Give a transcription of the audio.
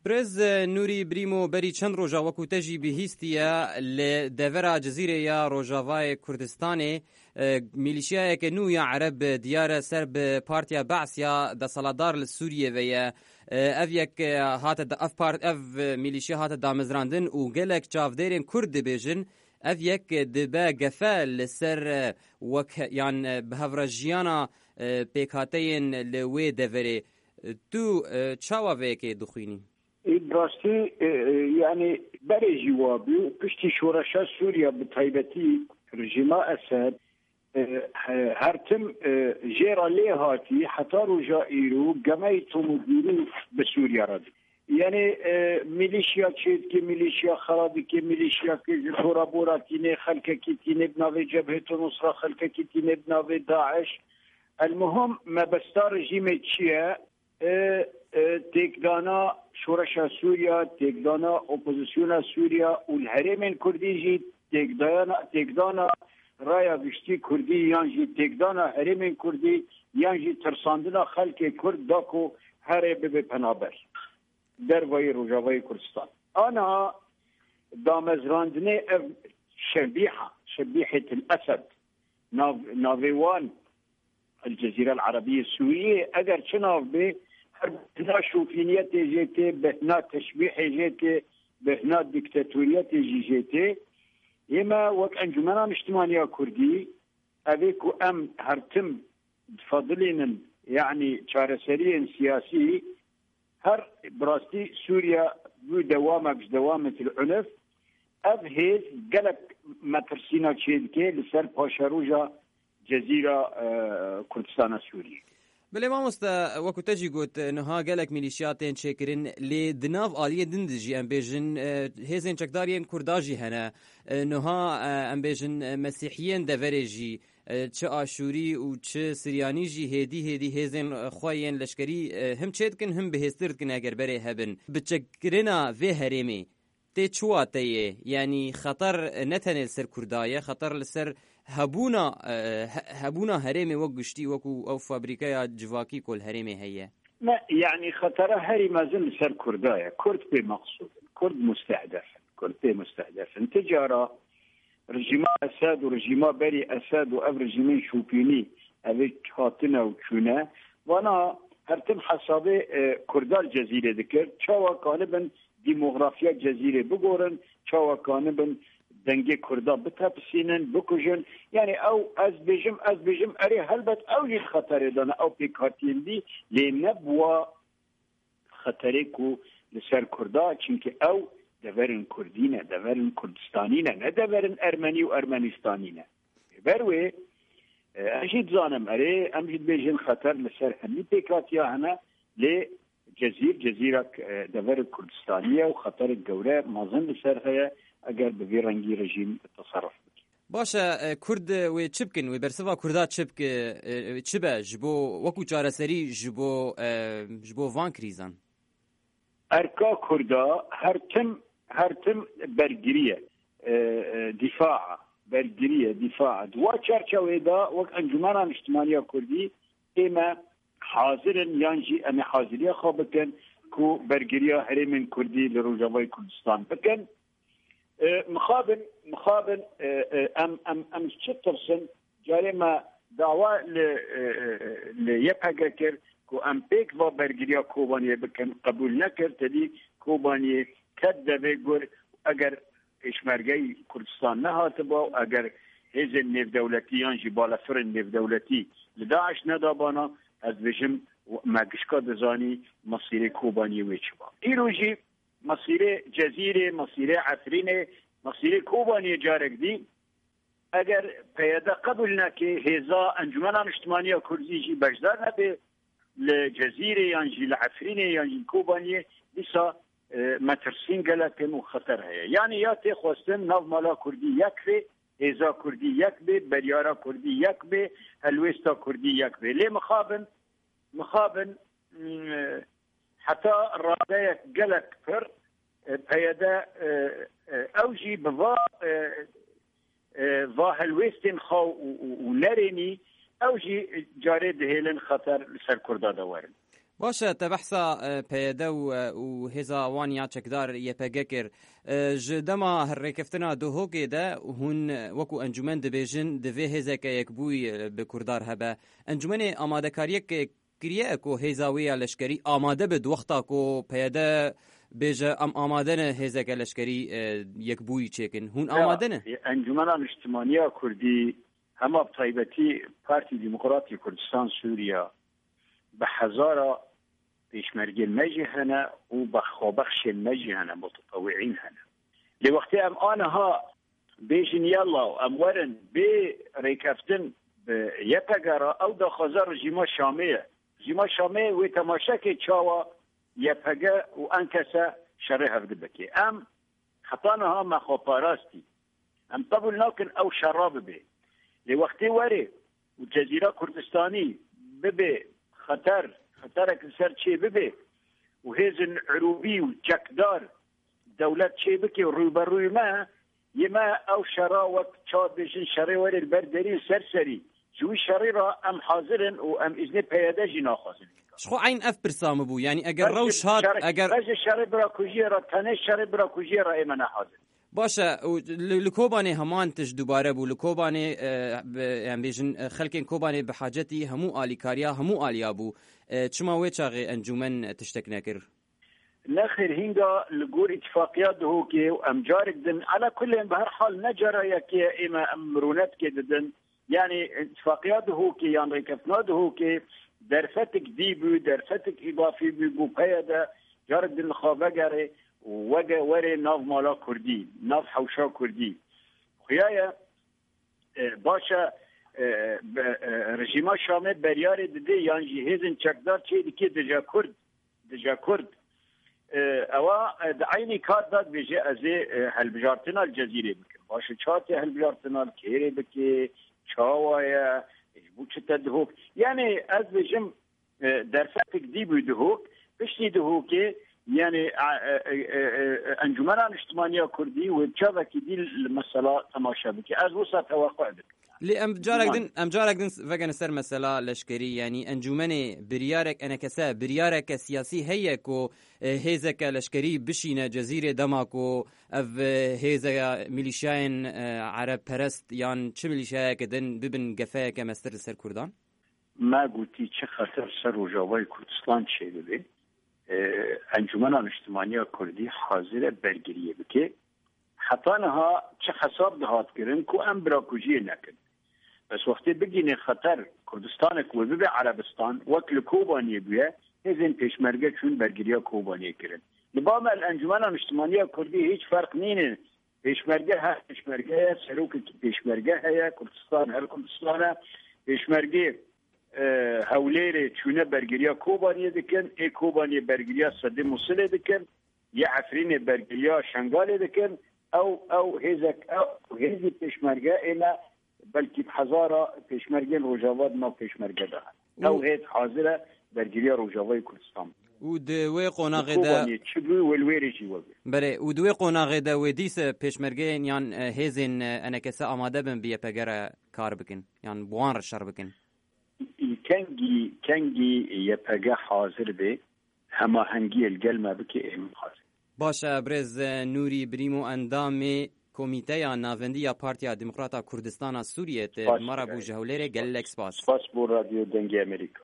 برز نوری بریمو بری چند روژا وکو تجی بهیستیا لدورا جزیره یا روژاوای کردستانی میلیشیا که نویا عرب دیار سرب پارتیا بعث یا د سالادار لسوریه و یا اف یک هات اف میلیشیا هات دامزراندن و گلک چافدرین کرد بیجن اف یک دبا گفال لسر وک یان بهفرجیانا پیکاتین لوی دوره تو چاوا ویکی دخوینی براستی يعني بري جوابي بشتي شورشا سوريا بطيبتي رجيما أسد هرتم جيرا ليهاتي حتى رجا إيرو قميتو مديرين بسوريا رد يعني ميليشيا تشيدكي ميليشيا خرابكي ميليشيا كورا بوراتيني خلككي تيني بناوي جبهة نصرة خلككي تيني بناوي داعش المهم ما بستار رجيمي تشيا تيكدانا شورشا سوريا تيكدانا اوبوزيسيونا سوريا والهرم الكردي جي تيكدانا رايا بشتي كردي يانجي تيكدانا هرم كردي يانجي ترساندنا خلق كرد داكو هرب ببنابر دروي رجاوي كردستان انا دامزراندني شبيحة الاسد نافيوان الجزيرة العربية السورية اگر چناف به بهنا شوفينية جيتي بهنا تشبيح جيتي بهنا ديكتاتورية جيتي إما وك أنجمنا اجتماعية كردي أبيكو أم هرتم فضلين يعني شارسرين سياسي هر براستي سوريا دوامة العنف أبهيز قلق مترسينا تشيدكي لسر باشاروجا جزيرة كردستان سوريا بله مامۆستا وەکو تەجی گوت نها gelek میلیشیاتên çêkirin lê di nav aliyê din de jî em bêjin hêzên çekdariyên Kurda jî hene niha em bêjin mesîhiyên deverê jî çi aşûrî û çi Siryanî jî hêdî hêzên xwe yên leşkerî him çê dikin him bihêztir dikin eger berê hebin bi çekirina vê herêmê tê çûwa te yê yanî xeter ne tenê li ser Kurda ye xeter li ser هبونا هرمي وقشتي وكو أو فابريكا جواكي كل هرمي هي ما يعني خطر هري ما زال سر كردايا كرد بمقصود كرد مستهدف تجارة رجيما أساد ورجيما بري أساد وأف رجيمين شوبيني أبي هاتنا وكونا وانا هرتم حسابي كردا الجزيرة ذكر شاوا كانبن ديموغرافيا الجزيرة بقورن شاوا كانبن دنگه کردا بتپسینن بکوژن یعنی او از بیجم اری هلبت او جید خطره دانه او پیکاتین دی لی نبوا خطره کو لسر کردا چونکه او دورن کردینه دورن کردستانینه نه دورن ارمنی و ارمنستانینه بروی اجید زانم اری ام جید بیجن خطر لسر همی پیکاتیا هنه لی جزیره دور کردستانیه و خطر گوره مازن لسر هیا اگر به رنگی رژیم تصرف بکنه باشه کرد و چبکن و برسوا کردا چبک چبه جبو وکو چارەسەری جبو وان کریزان ارکا کردا هرتم برگریه دفاع دوا چرچوه دا وک انجمن اجتماعی کردی اما حاضرن یانجی اما حاضریه خواه بکن کو برگریه هرمین کردی لروجاوای کردستان بکن مخابن ام چطرسن جاری ما دعوا لیپا کرد که ام پیک و برگریا کوبانی بکن قبول نکرد تدی کوبانی کد دوی گر اگر اشمرگی کردستان نهات با اگر هیز نیف دولتیان جی بالا فرن نیف دولتی لداعش ندابانا از بجم مگشکا دزانی مصیر کوبانی ویچبا ایرو جی مصير جزيرة مصير عفرينة مصير كوباني جارك دي اگر پیدا قبلنا که هزا انجمن اجتماعی کردی جی بجدار نبه لجزیره یانجی لعفرینه یانجی کوبانیه بیسا مترسین گلکن و خطر هیا یعنی یا تی خواستن ناو مالا کردی یک به هزا کردی یک به بریارا کردی یک به هلوستا کردی یک به لی مخابن حتى الرادية قلق فر پیدا اوجي بوا ظاهر ويستن خو ونرني اوجي جاري دهيلن خطر لسر كردا دوارن باشه تبحثا پیاده و هزا وانیا چکدار یپگکر جدما هرکفتنا دوهو که ده هون وکو انجمن دبیجن دوی هزا که یک بوی به کردار هبه انجمن آماده کاریه که کریه کو هزاوی لشکری آماده به دوختا کو پیاده بیجه آماده نه هزا که لشکری یک بوی چکن هون آماده نه انجمن اجتماعی کردی همه بطایبتی پارتی دموکراتی کردستان سوریا به هزارا پیشمرگی مجهنه و بخوابخش مجهنه متطوعین هنه لوقتی ام آنها بیشن یلا و ام ورن بی ریکفتن یپگرا او دا خوزار رژیما شامه و تماشا که چاوا یپگه و انکسه شره هفده بکی ام خطانها مخوپاراستی ام قبول ناکن او شراب بی لوقتی وری و جزیره کردستانی ببی خطرك سر شيء ببي وهيزن عروبي وجكدار دولة شيء بكي روبروي ما يما او شراوة شاد بيشن شريوري البردري سرسري جوي شريرة ام حاضرن وام اذن بياده جنا خاصن شخو عين اف برسام بو يعني اگر روش هات اگر شري برا كوجيرا تاني شري برا كوجيرا ايمنا حاضر باشه لکوبانی همان تش دوباره بو لکوبانی ام بیشن خلکن کوبانی به حاجتی همو آلیکاریا همو آلیابو چما وی چاغي انجمن تشتك نكر نخير هنگا لغور اتفاقيات هوكي وامجارك دن على كل بهر حال نجرى يكي اما امرونات كدن يعني اتفاقيات هوكي يعني ركفناد هوكي درفتك ديبو درفتك اضافي بو بيدا جارك دن خابگري وجه وري ناف مالا كردي ناف حوشا كردي خيايا باشا رژیما شامه بریار دیده یعنی جهیزن چکدار چه دیگه دجا کرد اوا عینی کار داد بجه از هلبجارتنا الجزیره بکن باشه چاته هلبجارتنا کیره بکی چاوایا بو چه تدهوک یعنی از بجم در فتک دی بودهوک پشتی دهوکه يعني انجمن اجتماعی کردی و چاوکی دی المساله تماشا بکی از وسط توقع بک لي ام جارك دن فجن سر مسألة لشكري يعني انجمني بريارك انا كسا بريارك سياسي هيكو هيزك لشكري بشينا جزيرة دماكو اف هيزا ميليشيان عرب پرست يعني چه ميليشيا كدن ببن قفايا كمستر سر كردان ما قلتي چه خطر سر وجاوي كردستان چه ببي انجمن اجتماعی کردی حاضر برگریه بکه حتی نها چه حساب دهات کرن کو ام براکوجیه نکن بس وقتی بگینه خطر کردستان کو ببی عربستان وکل کوبانی بیه هزین پیشمرگه چون برگریه کوبانی کرن نبام الانجمن اجتماعی کردی هیچ فرق نینه پیشمرگه ها پیشمرگه سروک پیشمرگه ها کردستان هر کردستان پیشمرگه هوليري چونه برگریا کوبانی دکن ای کوبانی برگریا صد موصل دکن یا عفرین برگریا شنگال دکن او هزك او هزي پیشمرگه اینا بلکی بحزارة پیشمرگه روجاواد ما پیشمرگه ده او هید حاضره برگریا روجاوای کردستان و دوی قوناغه ده چبو والویری جیوه بله و دوی قوناغه ده و دیس پیشمرگه یعنی هزین انا کسا آماده بن بیه پگره کار بکن یعنی بوان رشار بکن کنگی یپگه حاضر به همه هنگی الگلمه بکی ایم حاضر باشه برز نوری بریمو اندام کمیته یا ناوندی یا پارتیا دموکراتا کردستان سوریه مرا بو جهولره گلک سپاس بو رادیو دنگی امریکا